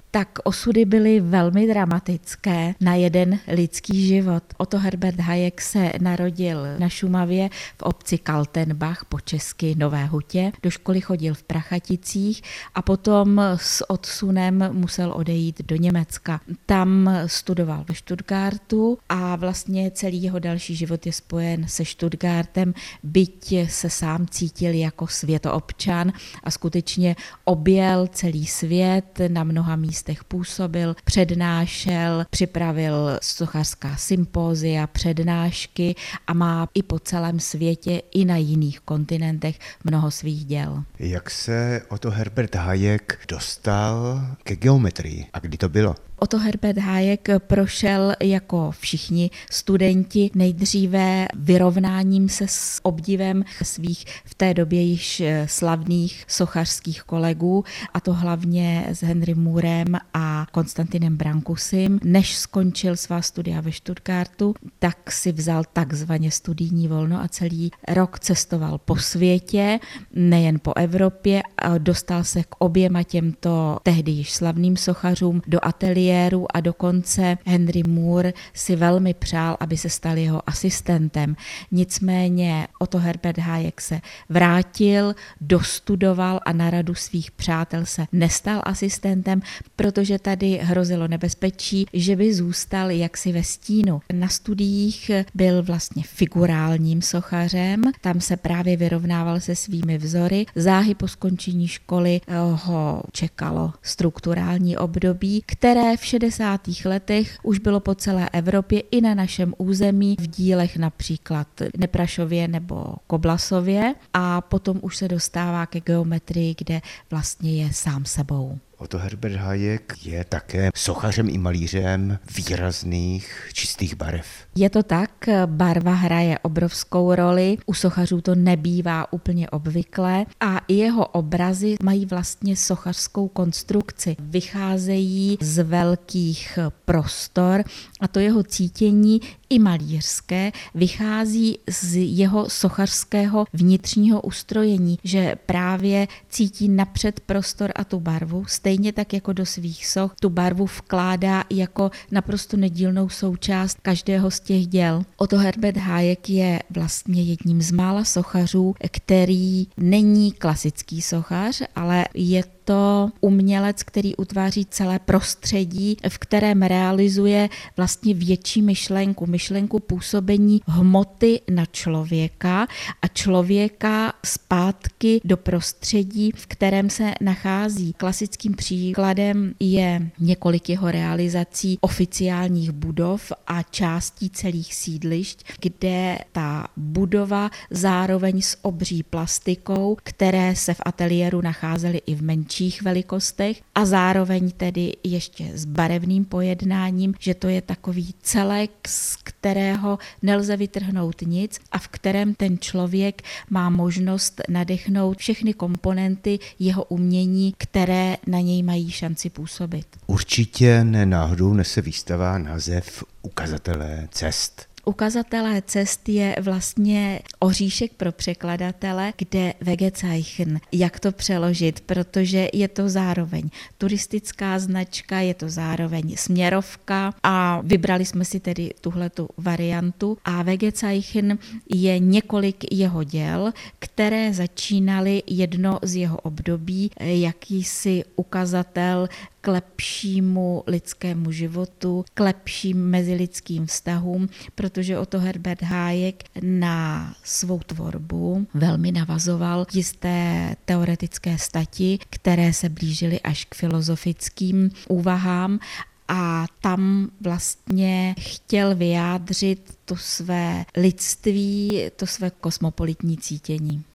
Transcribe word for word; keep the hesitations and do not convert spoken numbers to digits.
tak osudy byly velmi dramatické na jeden lidský život. Otto Herbert Hayek se narodil na Šumavě v obci Kaltenbach, po česky Nové Hutě. Do školy chodil v Prachaticích a potom s odsunem musel odejít do Německa. Tam studoval ve Stuttgartu a vlastně celý jeho další život je spojen se Stuttgartem, byť se sám cítil jako světoobčan a skutečně objel celý svět, na mnoha místech působil, přednášel, připravil sochařská sympózia, přednášky a má i po celém světě, i na jiných kontinentech mnoho svých děl. Jak se Otto Herbert Hayek dostal ke geometrii a kdy to bylo? Otto Herbert Hayek prošel jako všichni studenti nejdříve vyrovnáním se s obdivem svých v té době již slavných sochařských kolegů, a to hlavně s Henrym Moorem a Konstantinem Brancusim. Než skončil svá studia ve Stuttgartu, tak si vzal takzvaně studijní volno a celý rok cestoval po světě, nejen po Evropě, a dostal se k oběma těmto tehdy již slavným sochařům do ateliéru a dokonce Henry Moore si velmi přál, aby se stal jeho asistentem. Nicméně Otto Herbert Hayek se vrátil, dostudoval a na radu svých přátel se nestal asistentem, protože tady hrozilo nebezpečí, že by zůstal jaksi ve stínu. Na studiích byl vlastně figurálním sochařem, tam se právě vyrovnával se svými vzory. Záhy po skončení školy ho čekalo strukturální období, které v šedesátých letech už bylo po celé Evropě i na našem území v dílech například Neprašově nebo Koblasově, a potom už se dostává ke geometrii, kde vlastně je sám sebou. Otto Herbert Hayek je také sochařem i malířem výrazných čistých barev. Je to tak, barva hraje obrovskou roli, u sochařů to nebývá úplně obvyklé a i jeho obrazy mají vlastně sochařskou konstrukci. Vycházejí z velkých prostor a to jeho cítění i malířské vychází z jeho sochařského vnitřního ustrojení, že právě cítí napřed prostor a tu barvu, stejně tak jako do svých soch tu barvu vkládá jako naprosto nedílnou součást každého z těch děl. Otto Herbert Hayek je vlastně jedním z mála sochařů, který není klasický sochař, ale je to umělec, který utváří celé prostředí, v kterém realizuje vlastně větší myšlenku, myšlenku působení hmoty na člověka a člověka zpátky do prostředí, v kterém se nachází. Klasickým příkladem je několik jeho realizací oficiálních budov a částí celých sídlišť, kde ta budova zároveň s obří plastikou, které se v ateliéru nacházely i v menších velikostech a zároveň tedy ještě s barevným pojednáním, že to je takový celek, z kterého nelze vytrhnout nic a v kterém ten člověk má možnost nadechnout všechny komponenty jeho umění, které na něj mají šanci působit. Určitě nenáhodou nese výstava název Ukazatelé cest. Ukazatelé cest je vlastně oříšek pro překladatele, kde Wegezeichen, jak to přeložit, protože je to zároveň turistická značka, je to zároveň směrovka a vybrali jsme si tedy tuhletu variantu a Wegezeichen je několik jeho děl, které začínaly jedno z jeho období, jakýsi ukazatel k lepšímu lidskému životu, k lepším mezilidským vztahům, protože Otto Herbert Hayek na svou tvorbu velmi navazoval jisté teoretické stati, které se blížily až k filozofickým úvahám a tam vlastně chtěl vyjádřit to své lidství, to své kosmopolitní cítění.